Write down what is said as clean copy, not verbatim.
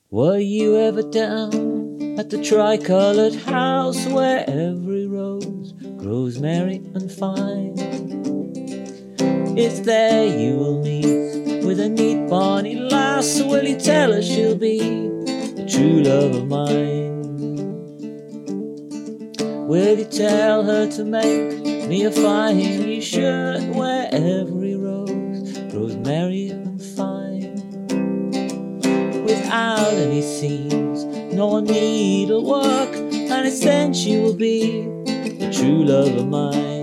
Were you ever down at the tricolored house where every rose grows merry and fine? It's there you will meet with a neat bonny lass. Will you tell her she'll be the true love of mine? Will you tell her to make me a fine new shirt where every rose grows merry and fine? Without any seams nor needlework, and it's then she will be the true love of mine.